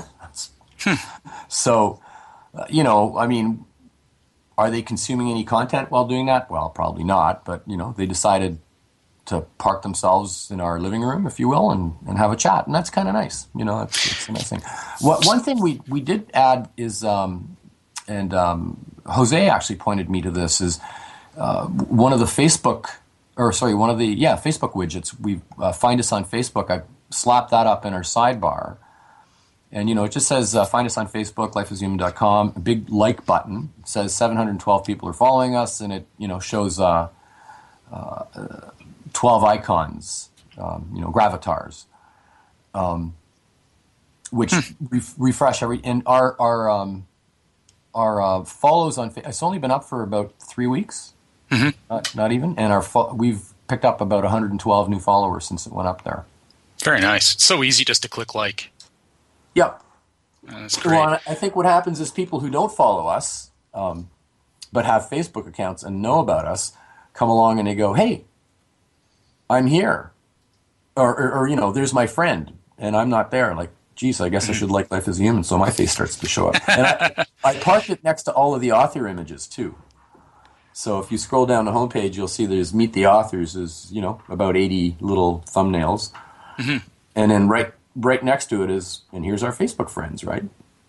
So, uh, you know, I mean, are they consuming any content while doing that? Well, probably not. But, you know, they decided to park themselves in our living room, if you will, and, and have a chat. And that's kind of nice. You know, it's, it's a nice thing. What, one thing we, we did add is, um, and um, Jose actually pointed me to this, is uh, one of the Facebook... Or sorry, one of the yeah Facebook widgets. We uh, find us on Facebook. I slapped that up in our sidebar, and you know it just says uh, find us on Facebook, life is human dot com. A big like button. It says seven hundred twelve people are following us, and it you know shows uh, uh, twelve icons, um, you know gravatars, um, which re- refresh every. And our our um, our uh, follows on. It's only been up for about three weeks. Mm-hmm. Not, not even, and our fo- we've picked up about one hundred twelve new followers since it went up there. Very nice. It's so easy just to click like. Yep. That's great. Well, I think what happens is people who don't follow us, um, but have Facebook accounts and know about us, come along and they go, "Hey, I'm here," or, or, or you know, "There's my friend," and I'm not there. Like, geez, I guess mm-hmm. I should like Life as a Human, so my face starts to show up. And I, I parked it next to all of the author images too. So if you scroll down the homepage, you'll see there's Meet the Authors is, you know, about eighty little thumbnails. Mm-hmm. And then right right next to it is, and here's our Facebook friends, right?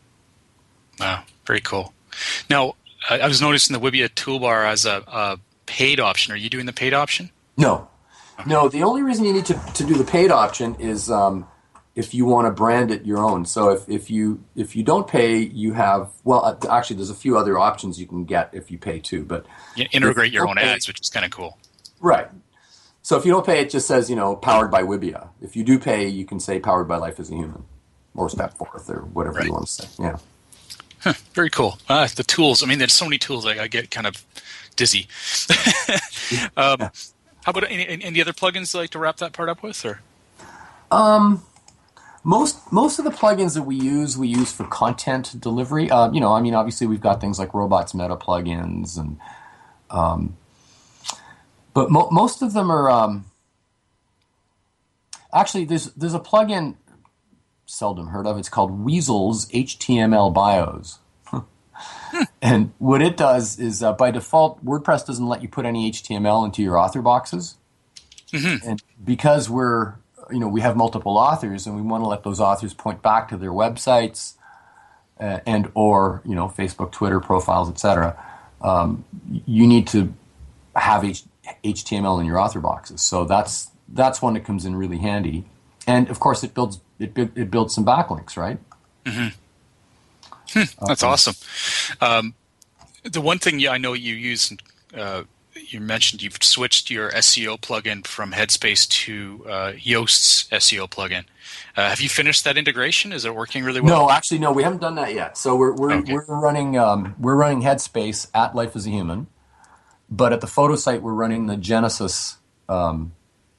Wow, very cool. Now, I was noticing the Wibbia toolbar as a, a paid option. Are you doing the paid option? No. Okay. No, the only reason you need to, to do the paid option is um, if you want to brand it your own. So if, if you if you don't pay, you have, well, actually there's a few other options you can get if you pay too. But you integrate your own pay, ads, which is kind of cool. Right. So if you don't pay, it just says, you know, powered by Wibbia. If you do pay, you can say powered by Life as a Human or Stepforth or whatever right. you want to say. Yeah. Huh, very cool. Uh, the tools. I mean, there's so many tools. I, I get kind of dizzy. um, yeah. How about any, any other plugins you like to wrap that part up with? Or um, most most of the plugins that we use, we use for content delivery. Uh, you know, I mean, obviously we've got things like Robots Meta plugins and Um, but mo- most of them are um, actually there's there's a plugin seldom heard of. It's called Weasel's H T M L Bios. And what it does is, uh, by default, WordPress doesn't let you put any H T M L into your author boxes. Mm-hmm. And because we're, you know, we have multiple authors, and we want to let those authors point back to their websites, uh, and or you know, Facebook, Twitter profiles, et cetera. Um, you need to have H- HTML in your author boxes. So that's that's one that comes in really handy. And of course, it builds it it builds some backlinks, right? Mm-hmm. Hmm, that's awesome. Um, the one thing I know you use, uh, you mentioned you've switched your S E O plugin from Headspace to uh, Yoast's S E O plugin. Uh, have you finished that integration? Is it working really well? No, actually, no. We haven't done that yet. So we're we're okay. we're running um, we're running Headspace at Life as a Human, but at the photo site we're running the Genesis um,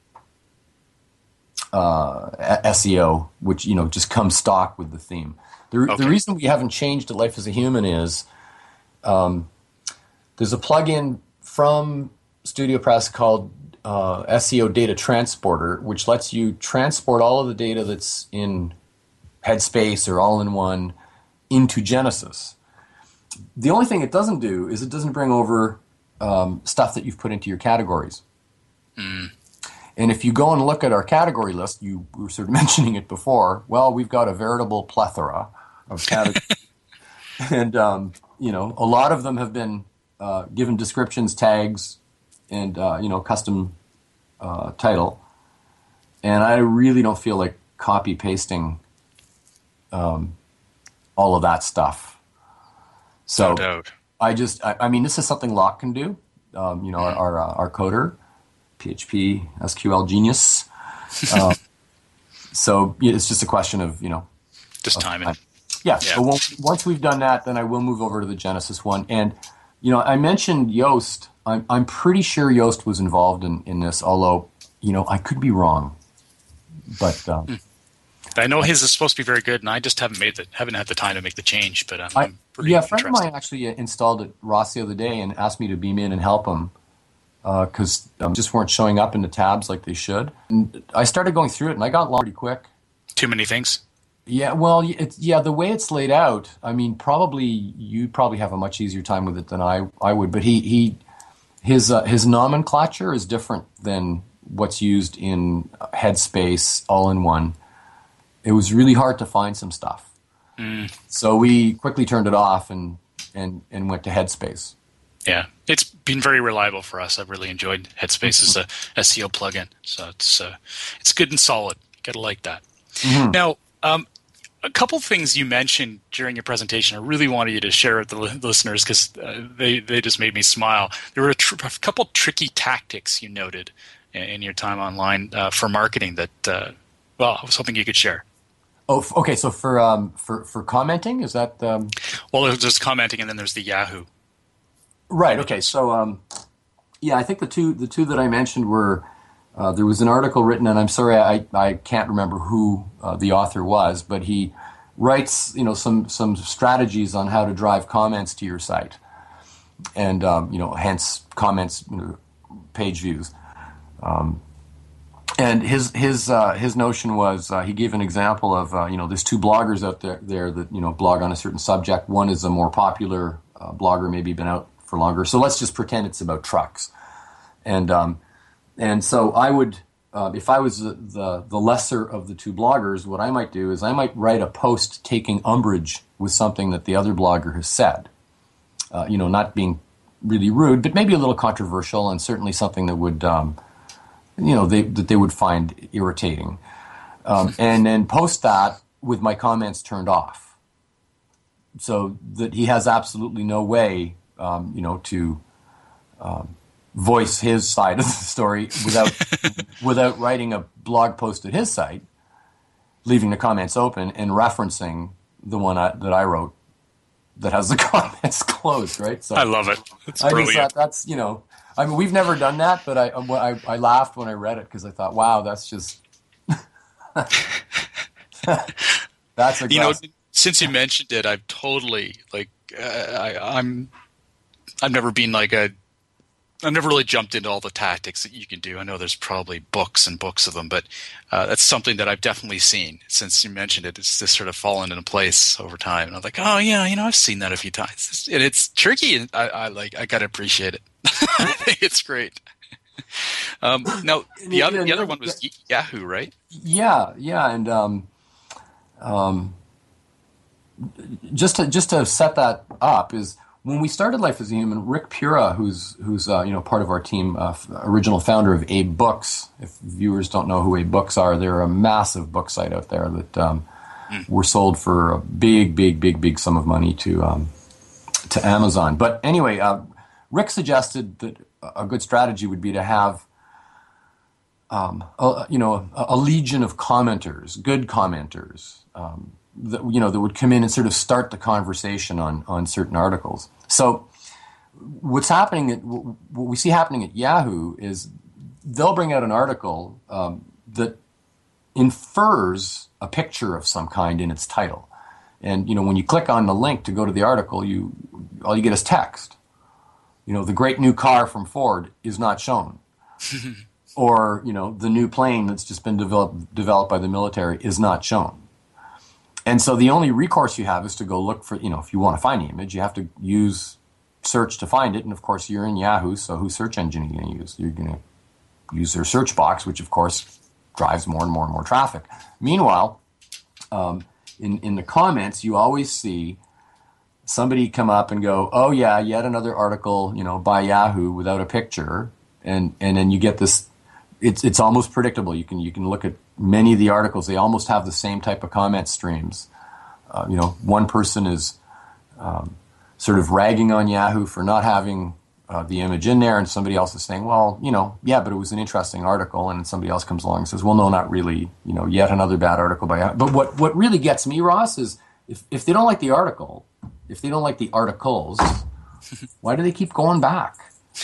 uh, S E O, which you know just comes stock with the theme. The, okay. the reason we haven't changed to Life as a Human is um, there's a plugin from StudioPress called uh, S E O Data Transporter, which lets you transport all of the data that's in Headspace or All-in-One into Genesis. The only thing it doesn't do is it doesn't bring over um, stuff that you've put into your categories. Mm. And if you go and look at our category list, you were sort of mentioning it before, well, we've got a veritable plethora of categories. And, um, you know, a lot of them have been uh, given descriptions, tags, and, uh, you know, custom uh, title. And I really don't feel like copy-pasting um, all of that stuff. So no doubt. I just, I, I mean, this is something Locke can do. Um, you know, mm. our, our, our coder, P H P, S Q L genius. Uh, so yeah, it's just a question of, you know. Just timing. Uh, yeah, yeah. So we'll, once we've done that, then I will move over to the Genesis one. And, you know, I mentioned Yoast. I'm, I'm pretty sure Yoast was involved in, in this, although, you know, I could be wrong. But um, mm. I know his is supposed to be very good, and I just haven't made the, haven't had the time to make the change. But I'm, I, I'm pretty yeah, a friend interested. of mine actually installed it, Ross, the other day, and asked me to beam in and help him. Because uh, um, just weren't showing up in the tabs like they should. And I started going through it, and I got lost pretty quick. Too many things? Yeah, well, it's, yeah, the way it's laid out, I mean, probably you probably have a much easier time with it than I, I would. But he, he his uh, his nomenclature is different than what's used in Headspace All-in-One. It was really hard to find some stuff. Mm. So we quickly turned it off and, and, and went to Headspace. Yeah, it's been very reliable for us. I've really enjoyed Headspace as a S E O plugin, so it's uh, it's good and solid. Gotta like that. Mm-hmm. Now, um, a couple things you mentioned during your presentation, I really wanted you to share with the li- listeners because uh, they they just made me smile. There were a, tr- a couple tricky tactics you noted in, in your time online uh, for marketing that uh, well, I was hoping you could share. Oh, okay. So for um, for for commenting, is that? Um... Well, there's just commenting, and then there's the Yahoo. Right. Okay. So, um, yeah, I think the two the two that I mentioned were uh, there was an article written, and I'm sorry I I can't remember who uh, the author was, but he writes you know some some strategies on how to drive comments to your site, and um, you know hence comments, you know, page views. Um, and his his uh, his notion was uh, he gave an example of uh, you know there's two bloggers out there there that you know blog on a certain subject. One is a more popular uh, blogger, maybe been out for longer. So let's just pretend it's about trucks. And um, and so I would, uh, if I was the, the the lesser of the two bloggers, what I might do is I might write a post taking umbrage with something that the other blogger has said. Uh, you know, not being really rude, but maybe a little controversial, and certainly something that would, um, you know, they that they would find irritating. Um, and then post that with my comments turned off, so that he has absolutely no way. Um, you know, to um, voice his side of the story without without writing a blog post at his site, leaving the comments open and referencing the one I, that I wrote that has the comments closed. Right? So I love it. It's I brilliant. just thought that's you know, I mean, we've never done that, but I I, I laughed when I read it because I thought, wow, that's just that's aggressive. You know, since you mentioned it, I've totally like uh, I, I'm. I've never been like a I've never really jumped into all the tactics that you can do. I know there's probably books and books of them, but uh, that's something that I've definitely seen since you mentioned it. It's just sort of fallen into place over time. And I'm like, oh yeah, you know, I've seen that a few times. And it's tricky, and I, I like, I gotta appreciate it. I think it's great. Um, now the other, the other one was Yahoo, right? Yeah, yeah, and um, um, just to just to set that up is. When we started Life as a Human, Rick Pura, who's who's uh, you know part of our team, uh, original founder of Abe Books. If viewers don't know who Abe Books are, they're a massive book site out there that um, mm. were sold for a big, big, big, big sum of money to um, to Amazon. But anyway, uh, Rick suggested that a good strategy would be to have um, a, you know a, a legion of commenters, good commenters. Um, That, you know, that would come in and sort of start the conversation on, on certain articles. So what's happening, at, what we see happening at Yahoo is they'll bring out an article um, that infers a picture of some kind in its title. And, you know, when you click on the link to go to the article, you all you get is text. You know, the great new car from Ford is not shown. Or, you know, the new plane that's just been developed developed by the military is not shown. And so the only recourse you have is to go look for, you know, if you want to find the image, you have to use search to find it. And, of course, you're in Yahoo, so whose search engine are you going to use? You're going to use their search box, which, of course, drives more and more and more traffic. Meanwhile, um, in, in the comments, you always see somebody come up and go, oh, yeah, yet another article, you know, by Yahoo without a picture. And, and then you get this, it's it's almost predictable. You can you can look at many of the articles, they almost have the same type of comment streams. Uh, you know, one person is um, sort of ragging on Yahoo for not having uh, the image in there, and somebody else is saying, well, you know, yeah, but it was an interesting article, and somebody else comes along and says, well, no, not really, you know, yet another bad article by Yahoo. But what, what really gets me, Ross, is if, if they don't like the article, if they don't like the articles, why do they keep going back?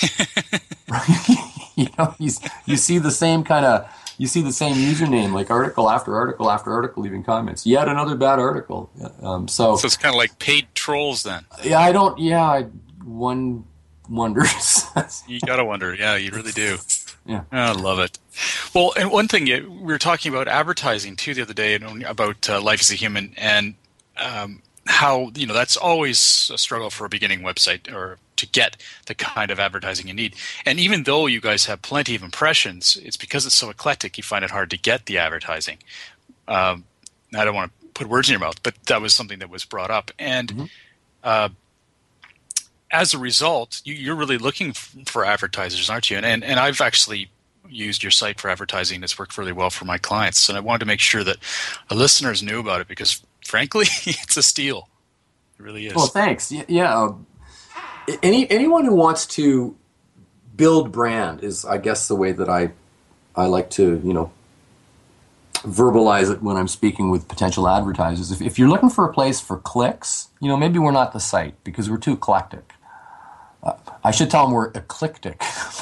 You know, you, you see the same kind of You see the same username, like article after article after article, leaving comments. Yet another bad article. Um, so, so it's kind of like paid trolls, then. Yeah, I don't. Yeah, I, one wonders. You gotta wonder. Yeah, you really do. Yeah, I love it. Well, and one thing we were talking about advertising too the other day about uh, Life as a Human, and um, how you know that's always a struggle for a beginning website or to get the kind of advertising you need. And even though you guys have plenty of impressions, it's because it's so eclectic, you find it hard to get the advertising. Um, I don't want to put words in your mouth, but that was something that was brought up. And mm-hmm. uh, as a result, you, you're really looking f- for advertisers, aren't you? And, and and I've actually used your site for advertising. It's worked really well for my clients. And I wanted to make sure that the listeners knew about it because, frankly, it's a steal. It really is. Well, thanks. Yeah, yeah. Uh, Any anyone who wants to build brand is, I guess, the way that I I like to you know verbalize it when I'm speaking with potential advertisers. If, if you're looking for a place for clicks, you know, maybe we're not the site because we're too eclectic. Uh, I should tell them we're eclectic.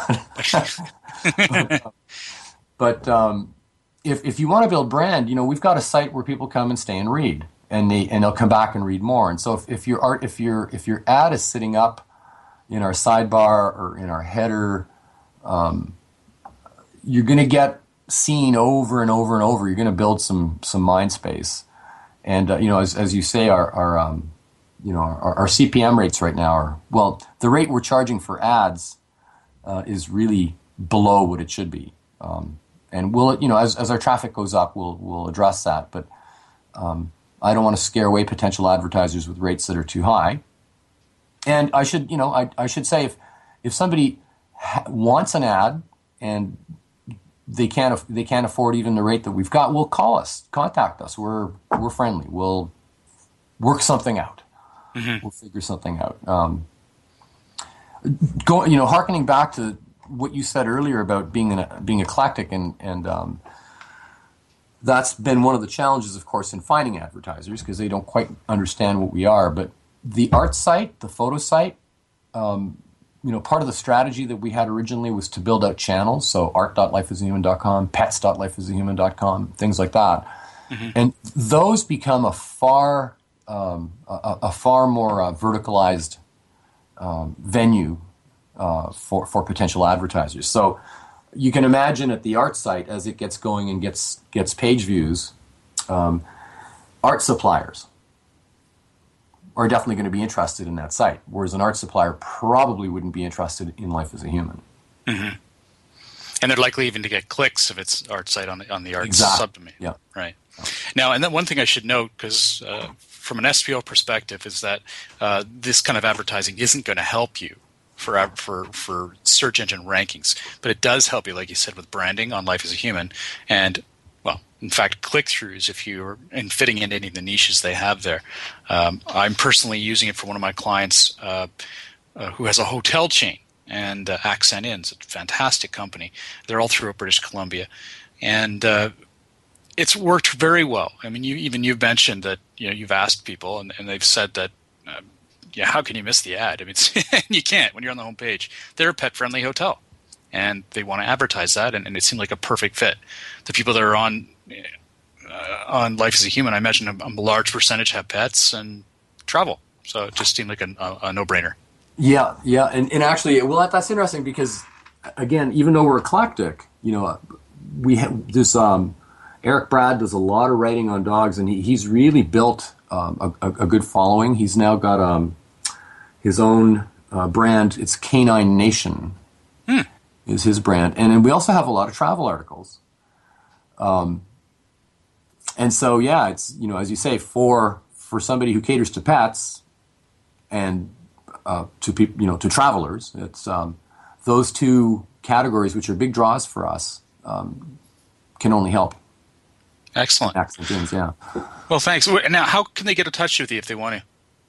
but but um, if if you want to build brand, you know, we've got a site where people come and stay and read, and they and they'll come back and read more. And so if, if your art if your if your ad is sitting up in our sidebar or in our header, um, you're going to get seen over and over and over. You're going to build some some mind space, and uh, you know, as as you say, our our um, you know our, our C P M rates right now are well, the rate we're charging for ads uh, is really below what it should be, um, and we'll you know as as our traffic goes up, we'll we'll address that. But um, I don't want to scare away potential advertisers with rates that are too high. And I should, you know, I, I should say if if somebody ha- wants an ad and they can't af- they can't afford even the rate that we've got, well, call us, contact us. We're we're friendly. We'll work something out. Mm-hmm. We'll figure something out. Um, go, you know, hearkening back to what you said earlier about being an, being eclectic, and and um, that's been one of the challenges, of course, in finding advertisers because they don't quite understand what we are, but. The art site, the photo site, um, you know, part of the strategy that we had originally was to build out channels, so art dot life as a human dot com, pets dot life as a human dot com, things like that. Mm-hmm. And those become a far, um, a, a far more uh, verticalized um, venue uh, for for potential advertisers. So you can imagine at the art site, as it gets going and gets gets page views, um, art suppliers are definitely going to be interested in that site, whereas an art supplier probably wouldn't be interested in Life as a Human. Mm-hmm. And they're likely even to get clicks if it's art site on the, on the art Exactly. subdomain. Yeah. Right. Now, and then one thing I should note, because uh, from an S P O perspective, is that uh, this kind of advertising isn't going to help you for for for search engine rankings, but it does help you, like you said, with branding on Life as a Human, and well, in fact, click-throughs if you're and fitting in any of the niches they have there. Um, I'm personally using it for one of my clients uh, uh, who has a hotel chain, and uh, Accent Inn's a fantastic company. They're all throughout British Columbia, and uh, it's worked very well. I mean, you even you've mentioned that you know you've asked people, and, and they've said that. Uh, Yeah, how can you miss the ad? I mean, it's, you can't when you're on the home page. They're a pet-friendly hotel, and they want to advertise that, and, and it seemed like a perfect fit. The people that are on uh, on Life as a Human, I imagine a, a large percentage have pets and travel, so it just seemed like a, a, a no-brainer. Yeah, yeah, and, and actually, well, that's interesting because, again, even though we're eclectic, you know, we have this. Um, Eric Brad does a lot of writing on dogs, and he, he's really built um, a, a good following. He's now got um. his own uh, brand. It's Canine Nation hmm. is his brand. And, and we also have a lot of travel articles. Um, and so, yeah, it's, you know, as you say, for for somebody who caters to pets and uh, to people, you know, to travelers, it's um, those two categories, which are big draws for us, um, can only help. Excellent. Excellent things, yeah. Well, thanks. Now, how can they get in touch with you if they want to?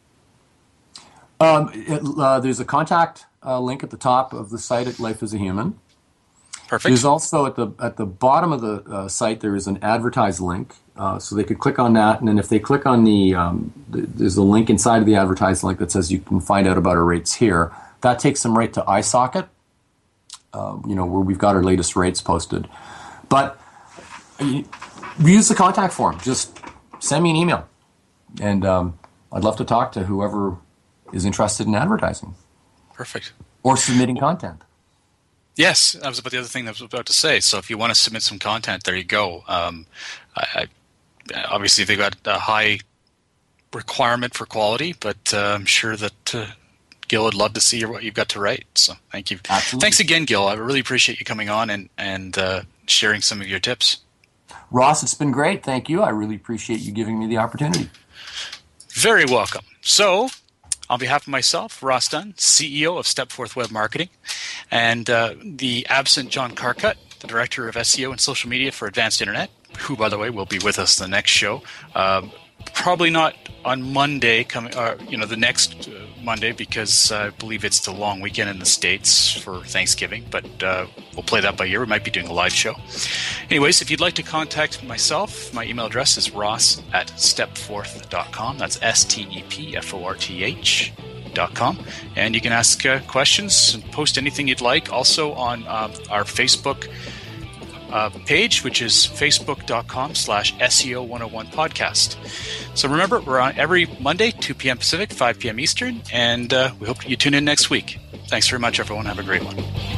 Um, it, uh, there's a contact uh, link at the top of the site at Life as a Human. Perfect. There's also at the at the bottom of the uh, site there is an advertise link, uh, so they could click on that, and then if they click on the, um, the there's a link inside of the advertise link that says you can find out about our rates here. That takes them right to iSocket, uh, you know, where we've got our latest rates posted. But uh, we use the contact form. Just send me an email, and um, I'd love to talk to whoever is interested in advertising. Perfect. Or submitting content. Yes, that was about the other thing that I was about to say. So if you want to submit some content, there you go. Um, I, I, obviously, they've got a high requirement for quality, but uh, I'm sure that uh, Gil would love to see what you've got to write. So thank you. Absolutely. Thanks again, Gil. I really appreciate you coming on and, and uh, sharing some of your tips. Ross, it's been great. Thank you. I really appreciate you giving me the opportunity. Very welcome. So, on behalf of myself, Ross Dunn, C E O of Stepforth Web Marketing, and uh, the absent John Carcutt, the Director of S E O and Social Media for Advanced Internet, who, by the way, will be with us in the next show. Um, probably not on Monday, coming, uh, you know, the next uh, Monday, because uh, I believe it's the long weekend in the States for Thanksgiving, but uh, we'll play that by ear. We might be doing a live show. Anyways, if you'd like to contact myself, my email address is ross at stepforth dot com. That's S T E P F O R T H dot com. And you can ask uh, questions and post anything you'd like. Also on uh, our Facebook uh, page, which is facebook.com slash SEO 101 podcast. So remember, we're on every Monday, two p.m. Pacific, five p.m. Eastern, and uh, we hope you tune in next week. Thanks very much, everyone. Have a great one.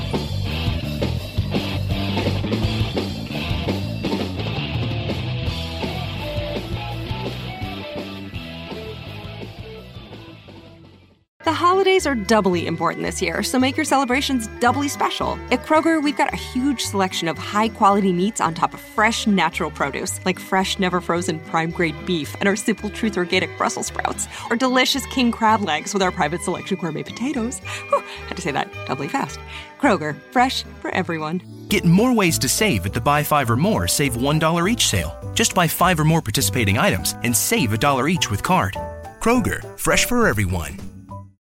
The holidays are doubly important this year, so make your celebrations doubly special. At Kroger, we've got a huge selection of high-quality meats on top of fresh, natural produce, like fresh, never-frozen prime-grade beef and our Simple Truth Organic Brussels sprouts, or delicious king crab legs with our private selection gourmet potatoes. Whew, had to say that doubly fast. Kroger, fresh for everyone. Get more ways to save at the Buy Five or More Save one dollar each sale. Just buy five or more participating items and save a dollar each with card. Kroger, fresh for everyone.